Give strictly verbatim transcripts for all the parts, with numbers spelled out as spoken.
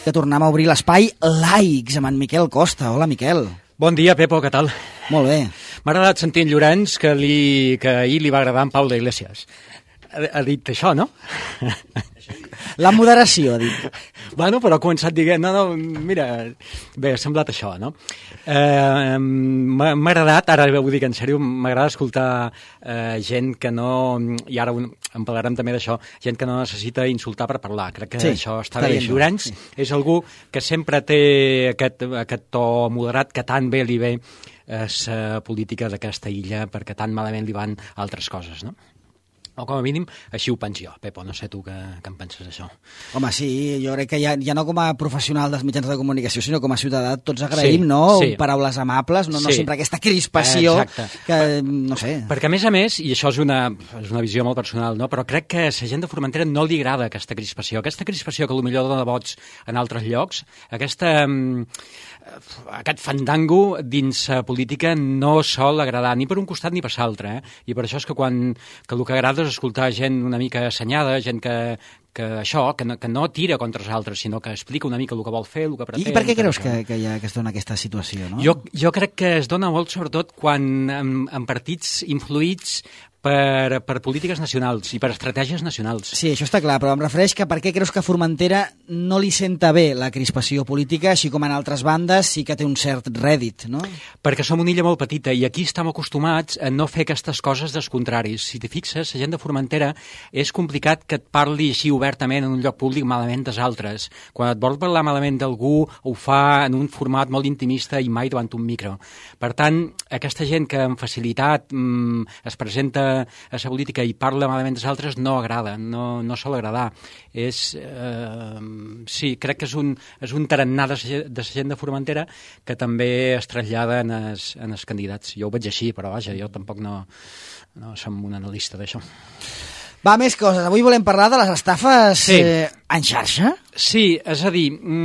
que tornem a obrir l'espai Laics amb en Miquel Costa. Hola, Miquel. Bon dia, Pepo, què tal? Molt bé. M'ha agradat sentir en Llorenç que, li, que ahir li va agradar en Pau d'Iglesias. Ha, ha dit això, no? La moderació, ha dit. Bueno, però ha començat dient, no, no, mira, bé, ha semblat això, no? Eh, m'ha agradat, ara ho dic en sèrio, m'agrada escoltar eh, gent que no, i ara un, en parlarem també d'això, gent que no necessita insultar per parlar. Crec que sí, això està, està bé. Llorenç sí. És algú que sempre té aquest, aquest to moderat que tan bé li ve és la política d'aquesta illa, perquè tan malament li van altres coses, no? O com a mínim, així ho penso jo. Pepo, no sé tu què, què en penses d'això. Home, sí, jo crec que ja, ja no com a professional dels mitjans de comunicació, sinó com a ciutadà, tots agraïm, sí, no? Sí. Paraules amables, no, no sí. sempre aquesta crispació Exacte. Que, no sé... Perquè, a més a més, i això és una, és una visió molt personal, no? Però crec que a la gent de Formentera no li agrada aquesta crispació. Aquesta crispació que potser dona vots en altres llocs, aquesta... aquest fandango dins la política no sol agradar ni per un costat ni per l'altre, eh? I per això és que quan que el que agrada és escoltar gent una mica assenyada, gent que, que això, que no, que no tira contra els altres, sinó que explica una mica el que vol fer, el que pretén... I per què creus que, que, hi ha, que es dona aquesta situació, no? Jo, jo crec que es dona molt, sobretot, quan en, en partits influïts per, per polítiques nacionals i per estratègies nacionals. Sí, això està clar, però em refereix que per què creus que a Formentera no li senta bé la crispació política, així com en altres bandes sí que té un cert rèdit, no? Perquè som una illa molt petita i aquí estem acostumats a no fer aquestes coses dels contraris. Si t'hi fixes, la gent de Formentera és complicat que et parli així obertament en un lloc públic malament dels altres. Quan et vol parlar malament d'algú, ho fa en un format molt intimista i mai davant un micro. Per tant, aquesta gent que amb facilitat mm, es presenta a la política i parla malament dels altres no agrada, no, no sol agradar. És, eh, sí, crec que és un, és un tarannà de la gent de Formentera que també es trasllada en els, en els candidats. Jo ho veig així, però vaja, jo tampoc no, no som un analista d'això. Va, més coses. Avui volem parlar de les estafes sí. eh, en xarxa? Sí, és a dir,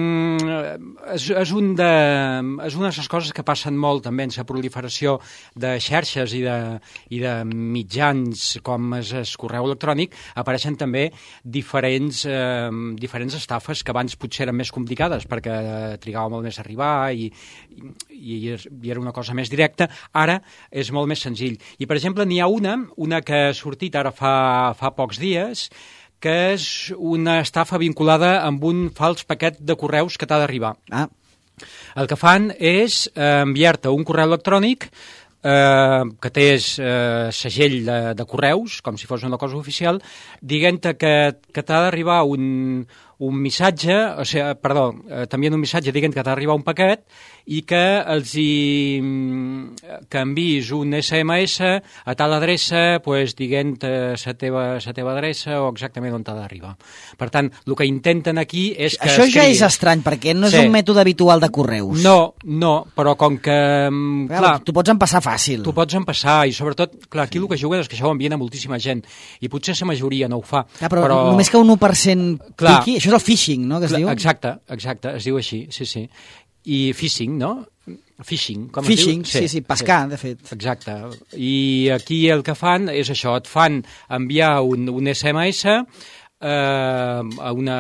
és, és, un de, és una de les coses que passen molt també en la proliferació de xarxes i de, i de mitjans com és el correu electrònic, apareixen també diferents, eh, diferents estafes que abans potser eren més complicades perquè trigava molt més a arribar i, i, i era una cosa més directa. Ara és molt més senzill. I, per exemple, n'hi ha una, una que ha sortit ara fa, fa pocs dies, que és una estafa vinculada amb un fals paquet de correus que t'ha d'arribar. Ah. El que fan és eh, enviar-te un correu electrònic eh, que té eh, segell de, de correus, com si fos una cosa oficial, dient-te que, que t'ha d'arribar un, un missatge, o sigui, perdó, eh, t'envien un missatge dient que t'ha d'arribar un paquet i que els hi, que enviïs un esse eme esse a tal adreça, pues, dient la teva, la teva adreça o exactament on t'ha d'arribar. Per tant, el que intenten aquí és que... Això ja és estrany, perquè no és sí. un mètode habitual de correus. No, no, però com que... Clar, clar, tu pots empassar fàcil. Tu pots empassar i sobretot, clar, aquí sí. el que juguen és que això ho envien a moltíssima gent i potser la majoria no ho fa. Clar, però, però només que un u per cent clar, piqui, això és el phishing, no?, que es clar, diu? Exacte, exacte, es diu així, sí, sí. I phishing, no? Phishing, com phishing, es diu? Sí, sí, pescar, sí. de fet. Exacte. I aquí el que fan és això, et fan enviar un, un esse eme esse eh, a una...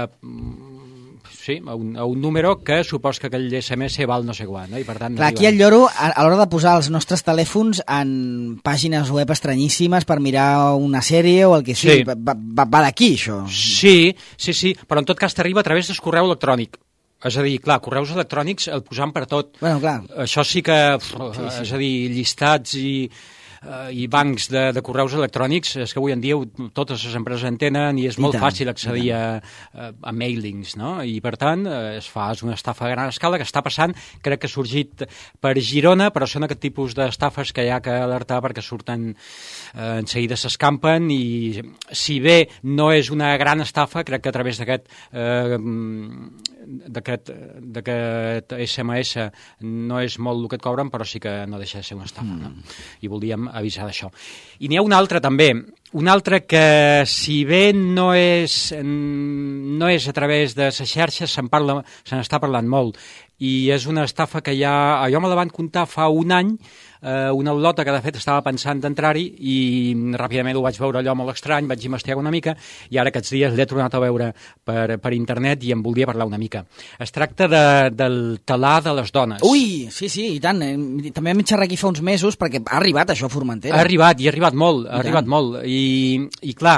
Sí, a un, a un número que supos que aquell esse eme esse val no sé quant, no? I per tant... Clar, aquí el lloro, a, a l'hora de posar els nostres telèfons en pàgines web estranyíssimes per mirar una sèrie o el que sigui, sí. va, va, va d'aquí, això. Sí, sí, sí, però en tot cas t'arriba a través del correu electrònic. És a dir, clar, correus electrònics el posam per tot. Bueno, clar. Això sí que, pff, sí, sí. és a dir, llistats i... Uh, i bancs de, de correus electrònics, és que avui en dia totes les empreses en tenen i és molt I fàcil accedir a, a, a mailings, no? I per tant es fa és una estafa a gran escala que està passant, crec que ha sorgit per Girona, però són aquest tipus d'estafes que hi ha que alertar perquè surten eh, en seguida s'escampen i si bé no és una gran estafa, crec que a través d'aquest eh, d'aquest esse eme esse no és molt el que et cobren, però sí que no deixa de ser una estafa, mm. no? I volíem avisar d'això. I n'hi ha una altra també, una altra que si bé no és, no és a través de les xarxes, se'n parla, se n'està parlant molt, i és una estafa que ja, jo me la van contar fa un any eh, una al·lota que de fet estava pensant d'entrar-hi i ràpidament ho vaig veure allò molt estrany, vaig investigar una mica i ara aquests dies l'he tornat a veure per, per internet i em volia parlar una mica. Es tracta de, del talar de les dones. Ui, sí, sí, i tant. Eh, també vam xerrar aquí fa uns mesos perquè ha arribat això a Formentera. Ha arribat, i ha arribat molt, ha I arribat tant. molt. I, i clar,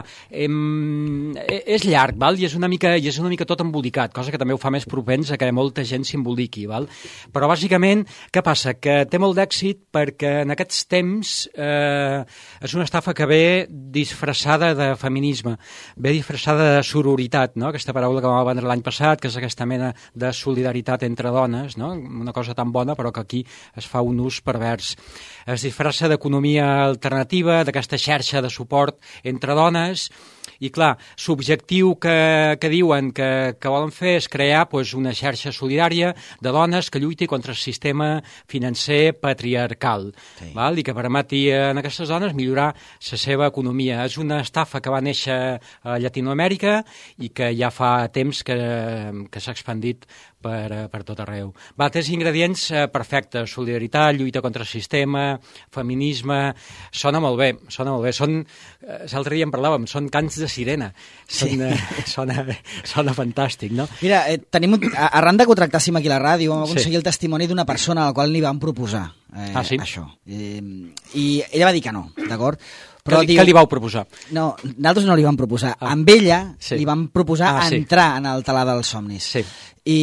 em, és llarg, val? I és una mica, i és una mica tot embolicat, cosa que també ho fa més propens a que molta gent s'emboliqui, val? Però bàsicament, què passa? Que té molt d'èxit perquè en aquests temps eh, és una estafa que ve disfressada de feminisme, ve disfressada de sororitat, no? Aquesta paraula que vam vendre l'any passat, que és aquesta mena de solidaritat entre dones, no? Una cosa tan bona però que aquí es fa un ús pervers. Es disfressa d'economia alternativa, d'aquesta xarxa de suport entre dones. I clar, l'objectiu que, que diuen que, que volen fer és crear pues, una xarxa solidària de dones que lluiti contra el sistema financer patriarcal, sí. val? I que permeti a aquestes dones millorar la seva economia. És una estafa que va néixer a Llatinoamèrica i que ja fa temps que, que s'ha expandit per, per tot arreu. Va, tres ingredients eh, perfectes: solidaritat, lluita contra el sistema, feminisme. Sona molt bé, sona molt bé. Són, eh, l'altre dia en parlàvem, són cants de sirena. Són, sí. eh, sona, sona fantàstic, no? Mira, eh, tenim un, arran de que ho tractàssim aquí a la ràdio, vam aconseguir sí. el testimoni d'una persona a la qual li vam proposar eh, ah, sí? això. Eh, I ella va dir que no, d'acord? Però què, diu, què li vau proposar? No, nosaltres no li vam proposar. Ah. Amb ella sí. li vam proposar ah, sí. entrar en el talar dels somnis. Sí. I,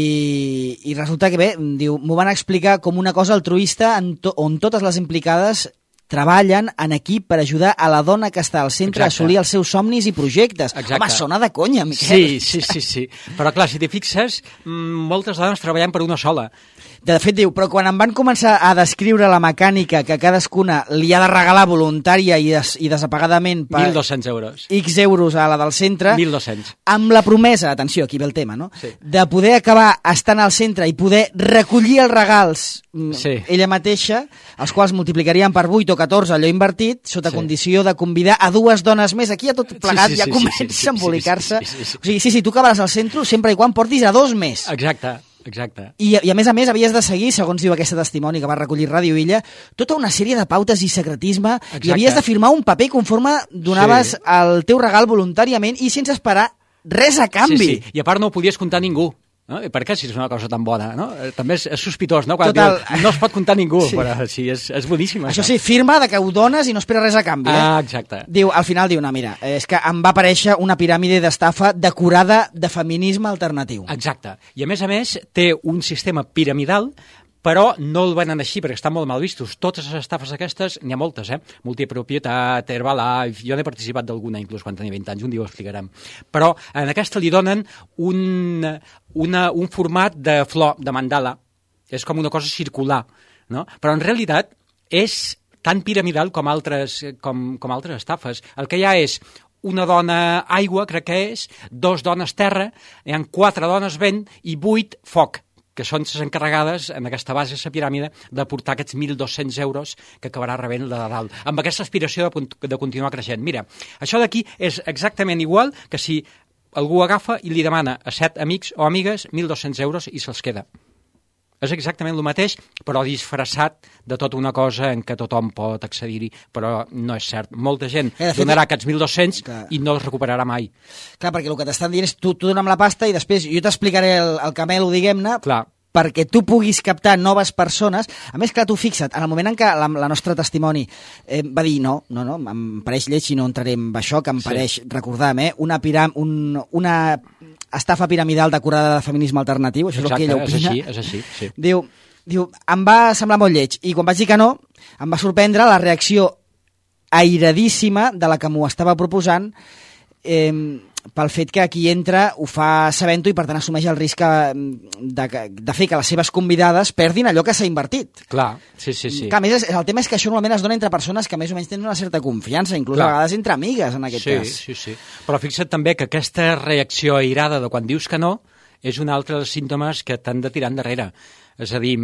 I resulta que bé, diu, m'ho van explicar com una cosa altruista en to, on totes les implicades treballen en equip per ajudar a la dona que està al centre Exacte. a assolir els seus somnis i projectes. Exacte. Home, sona de conya, Miquel. Sí, sí, sí, sí. Però clar, si t'hi fixes, moltes dones treballen per una sola. De fet, diu, però quan em van començar a descriure la mecànica que cadascuna li ha de regalar voluntària i, des, i desapagadament per mil dos-cents euros. X euros a la del centre, mil dos-cents. Amb la promesa, atenció, aquí ve el tema, no? Sí. De poder acabar estant al centre i poder recollir els regals sí. ella mateixa, els quals multiplicarien per vuit o catorze allò invertit, sota sí. condició de convidar a dues dones més. Aquí ja tot plegat sí, sí, ja sí, comença sí, sí, a embolicar-se. Sí, sí, sí, sí. O sigui, sí, sí, tu acabaràs al centre sempre i quan portis a dos més. Exacte. Exacte. I, I a més a més havies de seguir, segons diu aquest testimoni que va recollir Ràdio Illa, tota una sèrie de pautes i secretisme. Exacte. I havies de firmar un paper conforme donaves sí. el teu regal voluntàriament i sense esperar res a canvi. Sí, sí. I a part no ho podies comptar ningú. No? I per què si és una cosa tan bona? No? També és, és sospitós, no? Quan Total... diu, no es pot comptar ningú, sí. però sí, és, és boníssim. Això, això sí, firma de que ho dones i no espera res a canvi. Eh? Ah, exacte. Diu, al final diu, no, mira, és que em va aparèixer una piràmide d'estafa decorada de feminisme alternatiu. Exacte. I a més a més té un sistema piramidal, però no el venen així, perquè estan molt mal vistos. Totes les estafes aquestes, n'hi ha moltes, eh? Multipropietat, Herbalife, jo n'he participat d'alguna, inclús quan tenia vint anys, un dia ho explicarem. Però en aquesta li donen un, una, un format de flor, de mandala. És com una cosa circular, no? Però en realitat és tan piramidal com altres, com, com altres estafes. El que hi ha és una dona aigua, crec que és, dos dones terra, hi ha quatre dones vent i vuit foc, que són les encarregades, en aquesta base, la piràmide, de portar aquests mil dos-cents euros que acabarà rebent la de dalt, amb aquesta aspiració de, de continuar creixent. Mira, això d'aquí és exactament igual que si algú agafa i li demana a set amics o amigues mil dos-cents euros i se'ls queda. És exactament el mateix, però disfressat de tota una cosa en què tothom pot accedir-hi, però no és cert. Molta gent eh, donarà aquests mil dos-cents que... i no els recuperarà mai. Clar, perquè el que t'estan dient és tu, tu dona'm la pasta i després jo t'explicaré el, el camelo, diguem-ne, perquè tu puguis captar noves persones. A més, clar, tu fixa't, en el moment en què la, la nostra testimoni eh, va dir no, no, no, em pareix lleig i no entraré en això, que em sí. pareix, recordar-me, eh, una, piram, un, una estafa piramidal decorada de feminisme alternatiu, això Exacte, és el que ella opina. És així, és així, sí. Diu, diu, em va semblar molt lleig, i quan vaig dir que no, em va sorprendre la reacció airadíssima de la que m'ho estava proposant, eh, pel fet que aquí entra, ho fa sabent-ho i per tant assumeix el risc de, de fer que les seves convidades perdin allò que s'ha invertit. Clar, sí, sí, sí. Que, a més, el tema és que això normalment es dona entre persones que més o menys tenen una certa confiança, inclús Clar. a vegades entre amigues, en aquest sí, cas. Sí, sí, sí. Però fixa't també que aquesta reacció airada de quan dius que no és un altre dels símptomes que t'han de tirar endarrere. És a dir,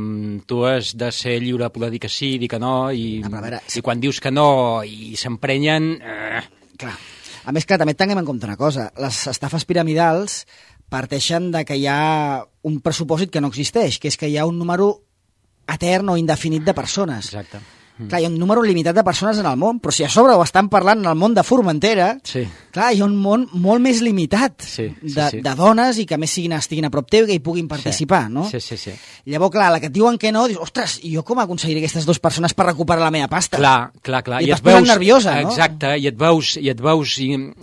tu has de ser lliure per dir que sí, dir que no, i, no, veure, sí. i quan dius que no i s'emprenyen... Eh... Clar. A més, clar, també tinguem en compte una cosa. Les estafes piramidals parteixen de que hi ha un pressupòsit que no existeix, que és que hi ha un número etern o indefinit de persones. Exacte. Mm. Clar, hi ha un número limitat de persones en el món, però si a sobre ho estan parlant en el món de Formentera, sí. clar, hi ha un món molt més limitat sí, sí, de, sí. de dones i que a més siguin, estiguin a prop teu i que hi puguin participar, sí. no? Sí, sí, sí. Llavors, clar, la que et diuen que no, dius, ostres, i jo com aconseguiré aquestes dues persones per recuperar la meva pasta? Clar, clar, clar. I, I et veus nerviosa, no? Exacte, i et veus, i et veus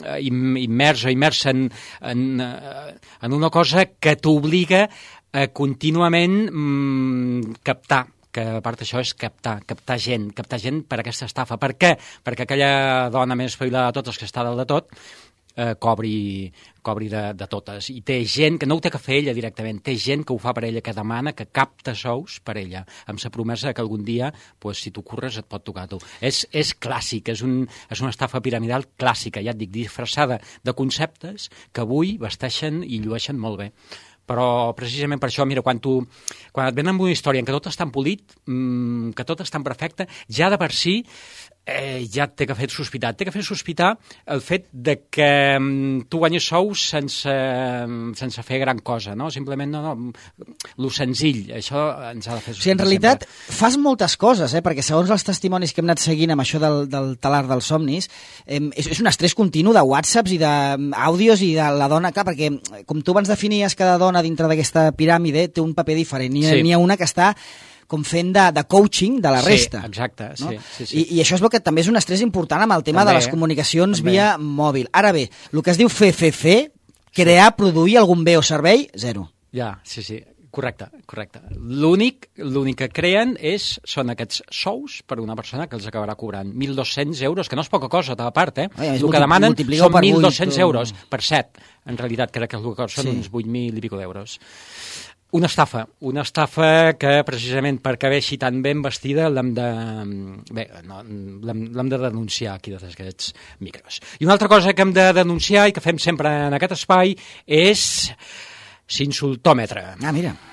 immers o immersa en, en, en una cosa que t'obliga a contínuament mmm, captar, que a part d'això és captar, captar gent, captar gent per aquesta estafa. Per què? Perquè aquella dona més espavilada de totes, que està dalt de tot, eh, cobri, cobri de, de totes. I té gent que no ho té que fer ella directament, té gent que ho fa per ella, que demana, que capta sous per ella, amb la promesa que algun dia, pues, si tu curres, et pot tocar a tu. És, és clàssic, és, un, és una estafa piramidal clàssica, ja et dic, disfressada de conceptes que avui vesteixen i llueixen molt bé. Però precisament per això, mira, quan, tu, quan et venen amb una història en què tot és tan polit, mmm, que tot és tan perfecte, ja de per si eh, ja té que fer sospitar. Té que fer sospitar el fet de que mm, tu guanyes sous sense, sense fer gran cosa, no? Simplement, no, no, lo senzill, això ens ha de fer sospitar. O sigui, en realitat, sempre. Fas moltes coses, eh? Perquè segons els testimonis que hem anat seguint amb això del, del talar dels somnis, eh, és, és un estrès continu de whatsapps i d'àudios i de la dona, clar, perquè com tu abans definies, cada dona dintre d'aquesta piràmide té un paper diferent. N'hi ha, sí. ha una que està com fent de, de coaching de la resta. Sí, exacte. No? Sí, sí, sí. I, I això és el que també és un estrès important amb el tema també, de les comunicacions també. Via mòbil. Ara bé, el que es diu fer, fer, fer, crear, sí. produir algun bé o servei, zero. Ja, sí, sí. Correcte, correcte. L'únic l'únic que creen és, són aquests sous per una persona que els acabarà cobrant mil dos-cents euros, que no és poca cosa, a part, eh? Ai, el que demanen són mil dos-cents euros per set. En realitat, crec que són sí. uns vuit mil i pico d'euros. Una estafa, una estafa que precisament perquè ve així tan ben vestida l'hem de, bé, no, l'hem de denunciar aquí des d'aquests micros. I una altra cosa que hem de denunciar i que fem sempre en aquest espai és l'insultòmetre. Ah, mira.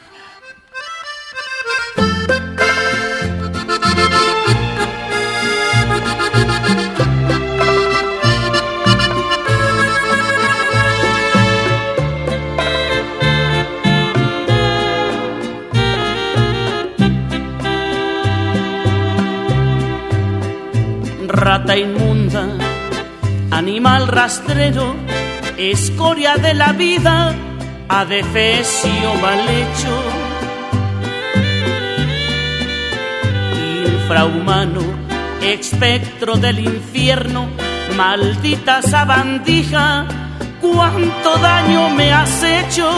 Rata inmunda, animal rastrero, escoria de la vida, adefesio mal hecho, infrahumano, espectro del infierno, maldita sabandija, cuánto daño me has hecho.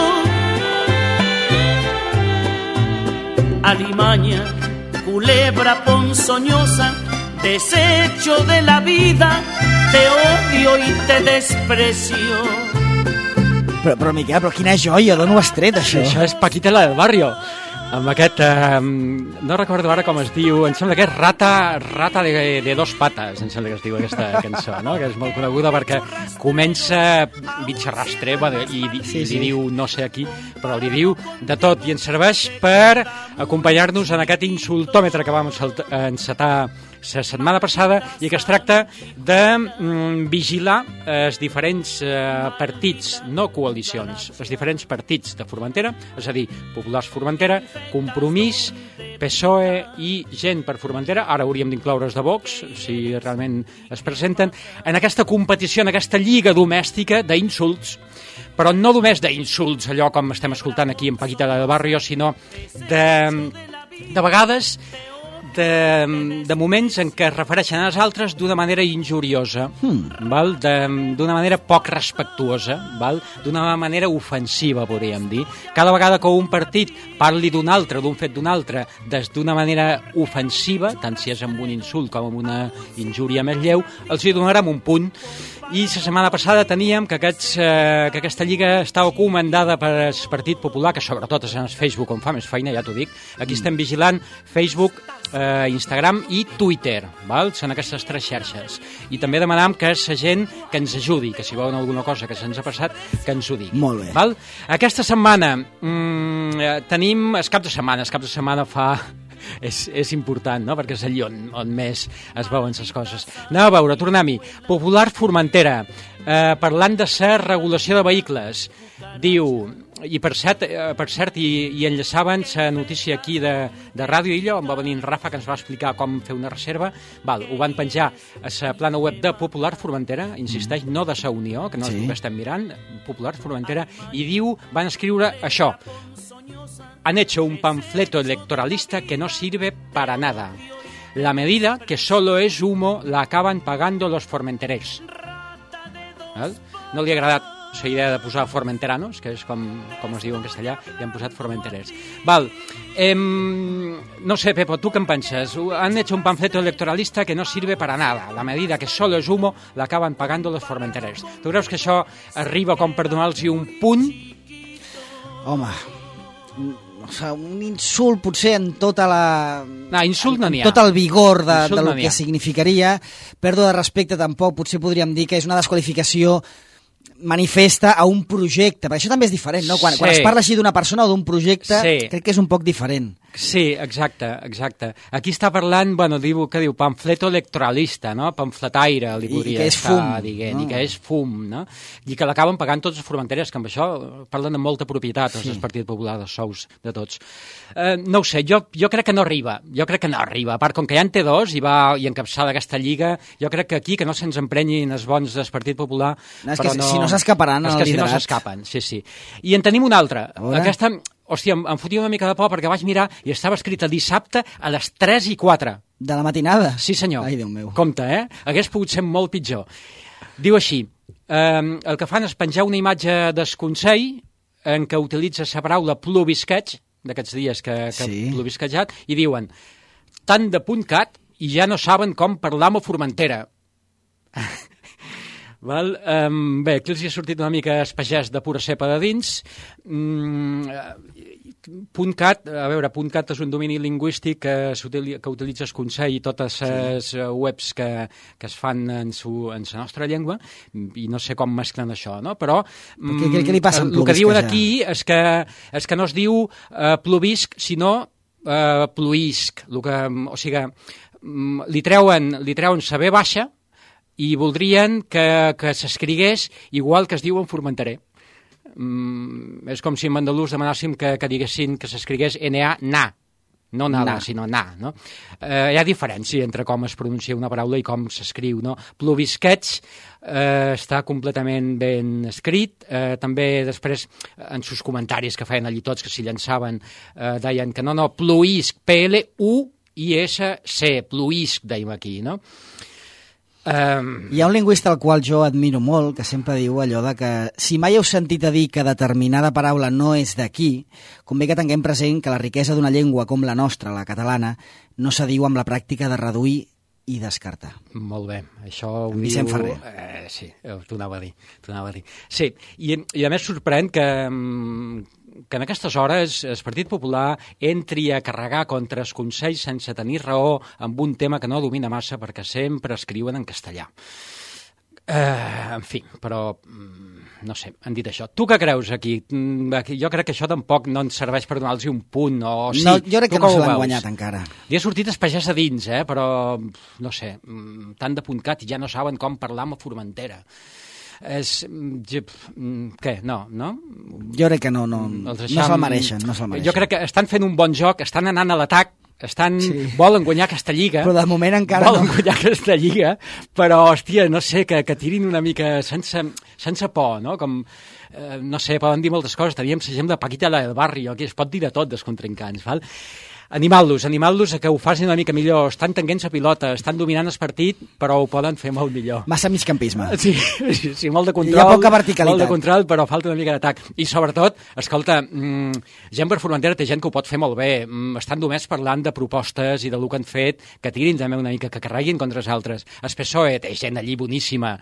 Alimaña, culebra ponzoñosa, desecho de la vida, te odio i te desprecio. Però, però Miquel, però quina joia, d'on ho has tret, això? Això és Paquita la del Barrio, amb aquest, eh, no recordo ara com es diu, em sembla que és Rata, rata de, de dos pates, em sembla que es diu aquesta cançó, no? Que és molt coneguda perquè comença bitxa rastreva i, i sí, sí. li diu no sé a qui, però li diu de tot, i ens serveix per acompanyar-nos en aquest insultòmetre que vam encetar la setmana passada i que es tracta de mm, vigilar els diferents eh, partits, no coalicions, els diferents partits de Formentera, és a dir, Populars Formentera, Compromís, P S O E i Gent per Formentera, ara hauríem d'incloure's de Vox, si realment es presenten, en aquesta competició, en aquesta lliga domèstica d'insults, però no només d'insults, allò com estem escoltant aquí en Paquita del Barrio, sinó de, de vegades De, de moments en què es refereixen als altres d'una manera injuriosa, hmm. val? D'una manera poc respectuosa, val? D'una manera ofensiva, podríem dir. Cada vegada que un partit parli d'un altre, d'un fet d'un altre, des d'una manera ofensiva, tant si és amb un insult com amb una injúria més lleu, els hi donarem un punt. I la setmana passada teníem que, aquests, eh, que aquesta lliga estava comandada per el Partit Popular, que sobretot és en el Facebook on fa més feina, ja t'ho dic. Aquí estem vigilant Facebook, eh, Instagram i Twitter, val? Són aquestes tres xarxes. I també demanam que és la gent que ens ajudi, que si veuen alguna cosa que se'ns ha passat, que ens ho digui. Molt bé. Val? Aquesta setmana mmm, tenim, el cap de setmana, el cap de setmana fa... És, és important, no? Perquè és allò on, on més es veuen les coses. Anem a veure, tornem-hi. Popular Formentera, eh, parlant de la regulació de vehicles, diu i per cert, per cert i, i enllaçaven la notícia aquí de, de Ràdio Illa, on va venir en Rafa, que ens va explicar com fer una reserva. Val, ho van penjar a la plana web de Popular Formentera, insisteix, no de la Unió, que no sí. és el que estem mirant, Popular Formentera, i diu, van escriure això: han hecho un panfleto electoralista que no sirve para nada. La medida, que solo es humo, la acaban pagando los formenterers. Val? No li ha agradat la idea de posar formenteranos, que és com, com es diu en castellà, i han posat formenterers. Val. Eh, no sé, Pepo, ¿tú qué penses? Han hecho un panfleto electoralista que no sirve para nada. La medida, que solo es humo, la acaban pagando los formenterers. Tu creus que això arriba com per donar-los un punt? Home, o sigui, un insult potser en tota la... No, insult no n'hi ha. Tot el vigor de, de lo no que significaria. Pèrdua de respecte tampoc, potser podríem dir que és una desqualificació manifesta a un projecte, perquè això també és diferent, no? Quan, sí. quan es parla així d'una persona o d'un projecte, sí. crec que és un poc diferent. Sí, exacte, exacte. Aquí està parlant, bueno, diu, que diu pamfleto electoralista, no? Pamfletaire, li podria estar fum, dient, no? I que és fum, no? I que l'acaben pagant tots els formenteres, que amb això parlen amb molta propietat, els sí. del Partit Popular, dels sous de tots. Eh, no ho sé, jo, jo crec que no arriba, jo crec que no arriba. A part, com que ja en té dos i va i encapçala aquesta lliga, jo crec que aquí que no se'ns emprenyin els bons del Partit Popular, no, és però que no... si no s'escaparan al liderat. És que si no s'escapen, sí, sí. I en tenim una altra. Aquesta... Hòstia, em, em fotia una mica de por perquè vaig mirar i estava escrita dissabte a les tres i quatre. De la matinada? Sí, senyor. Ai, Déu meu. Compte, eh? Hagués pogut ser molt pitjor. Diu així, eh, el que fan és penjar una imatge del Consell en què utilitza la paraula plovisqueig, d'aquests dies que, que sí. plovisquejat, i diuen, tant de punt cat i ja no saben com parlar amb Formentera. Val? Um, bé, aquí els hi ha sortit una mica el pagès de pura cepa de dins. Mm, .cat, a veure, .cat és un domini lingüístic que, que utilitza el Consell i totes les sí. webs que, que es fan en, su, en la nostra llengua, i no sé com mesclen això, no? Però mm, què, què li passa el, el que diuen aquí és que, és que no es diu uh, plovisc, sinó uh, ploisc. El que, o sigui, um, li treuen, li treuen sa ve baixa i voldrien que, que s'escrigués igual que es diu en formenterer. Mm, és com si en andalús demanàssim que, que diguessin que s'escrigués N A, na. No nada, na. sinó na. No? Eh, hi ha diferència entre com es pronuncia una paraula i com s'escriu. No? Plovisqueig eh, està completament ben escrit. Eh, també després, en sus comentaris que feien allí tots, que s'hi llançaven, eh, deien que no, no, ploisc, P L U I S C, ploisc, dèiem aquí, no? Um... Hi ha un lingüista al qual jo admiro molt, que sempre diu allò de que si mai heu sentit a dir que determinada paraula no és d'aquí, convé que tinguem present que la riquesa d'una llengua com la nostra, la catalana, no se diu amb la pràctica de reduir i descartar. Molt bé, això ho diu... Vicent Ferrer. Eh, sí, t'ho anava a dir, t'ho anava a dir. Sí, i, i a més sorprèn que... que en aquestes hores el Partit Popular entri a carregar contra els consells sense tenir raó amb un tema que no domina massa perquè sempre escriuen en castellà. Uh, en fi, però no sé, han dit això. Tu què creus aquí? Jo crec que això tampoc no ens serveix per donar-los un punt. O... Sí, no, jo crec que no se l'han guanyat encara. Li ha sortit el pagès a dins, eh? Però no sé, tant de punt cat i ja no saben com parlar amb Formentera. És... què? No, no? Jo crec que no, no, no se'l mereixen, no se'l mereixen. Jo crec que estan fent un bon joc, estan anant a l'atac, estan... Sí. Volen guanyar aquesta lliga. Però de moment encara volen no. Volen guanyar aquesta lliga, però, hòstia, no sé, que, que tirin una mica sense, sense por, no? Com, eh, no sé, poden dir moltes coses. Teníem la gent de Paquita la del barri, aquí es pot dir de tot dels contrincants, val? Animant-los, animant-los a que ho facin una mica millor. Estan tenint la pilota, estan dominant el partit, però ho poden fer molt millor. Massa migcampisme. Sí, sí, sí, molt de control. Hi ha poca verticalitat. Molt de control, però falta una mica d'atac. I sobretot, escolta, mmm, gent per Formentera té gent que ho pot fer molt bé. Mm, estan només parlant de propostes i de lo que han fet, que tirin també una mica, que carreguin contra els altres. El P S O E té gent allí boníssima.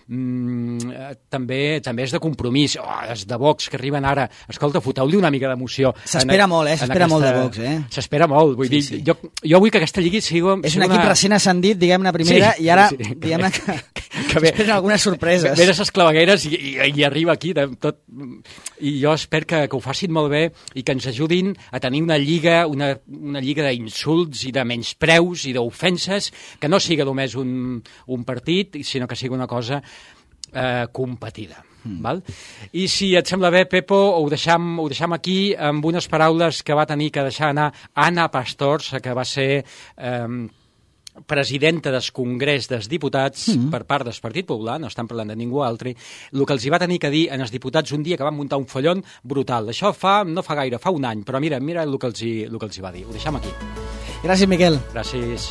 Mm, també també és de compromís. Oh, és de Vox, que arriben ara. Escolta, foteu-li una mica d'emoció. S'espera molt, eh? S'espera molt de Vox, eh? S'espera molt, vull sí, dir, sí. Jo, jo vull que aquesta lliga sigui... És un equip una... recent ascendit, diguem-ne, primera, sí, i ara, sí, diguem-ne, que, que, que ve, esperen algunes sorpreses. Ve de les clavegueres i, i, i arriba aquí, de, tot, i jo espero que, que ho facin molt bé i que ens ajudin a tenir una lliga, una, una lliga d'insults i de menyspreus i d'ofenses, que no sigui només un, un partit, sinó que sigui una cosa eh, competida. Mm. Val? I si et sembla bé, Pepo, ho deixam, ho deixam aquí amb unes paraules que va tenir que deixar anar Ana Pastor, que va ser eh, presidenta del Congrés dels Diputats mm. per part del Partit Popular, no estan parlant de ningú altre, el que els hi va tenir que dir als diputats un dia que van muntar un follon brutal. Això fa, no fa gaire, fa un any, però mira, mira el que els hi, el que els hi va dir. Ho deixam aquí. Gràcies, Miquel. Gràcies.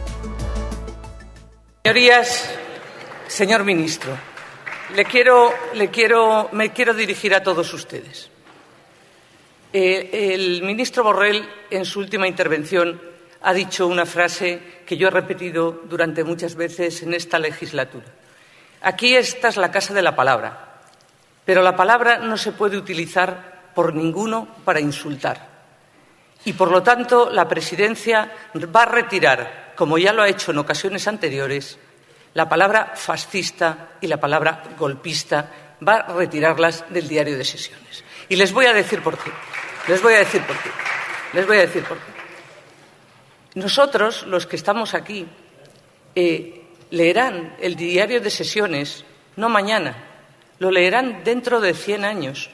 Señorías, señor ministro, le quiero, le quiero, me quiero dirigir a todos ustedes. Eh, el ministro Borrell, en su última intervención, ha dicho una frase que yo he repetido durante muchas veces en esta legislatura. Aquí esta es la casa de la palabra, pero la palabra no se puede utilizar por ninguno para insultar. Y, por lo tanto, la Presidencia va a retirar, como ya lo ha hecho en ocasiones anteriores, la palabra fascista y la palabra golpista, va a retirarlas del diario de sesiones. Y les voy a decir por qué. Les voy a decir por qué. Les voy a decir por qué. Nosotros, los que estamos aquí, eh, leerán el diario de sesiones no mañana, lo leerán dentro de cien años.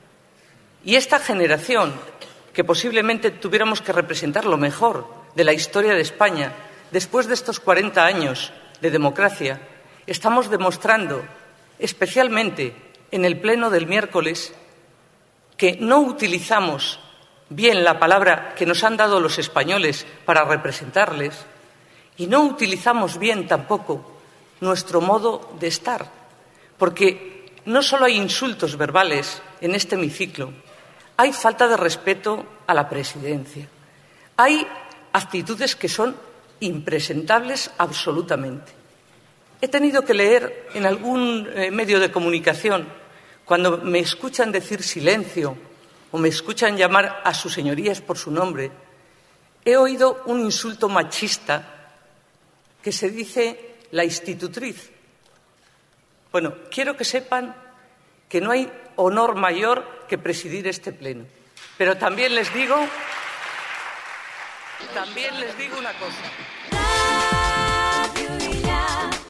Y esta generación, que posiblemente tuviéramos que representar lo mejor de la historia de España, después de estos cuarenta años de democracia, estamos demostrando, especialmente en el pleno del miércoles, que no utilizamos bien la palabra que nos han dado los españoles para representarles y no utilizamos bien tampoco nuestro modo de estar, porque no solo hay insultos verbales en este hemiciclo, hay falta de respeto a la presidencia, hay actitudes que son impresentables absolutamente. He tenido que leer en algún eh, medio de comunicación, cuando me escuchan decir silencio o me escuchan llamar a sus señorías por su nombre, he oído un insulto machista que se dice la institutriz. Bueno, quiero que sepan que no hay honor mayor que presidir este pleno. Pero también les digo, también les digo una cosa.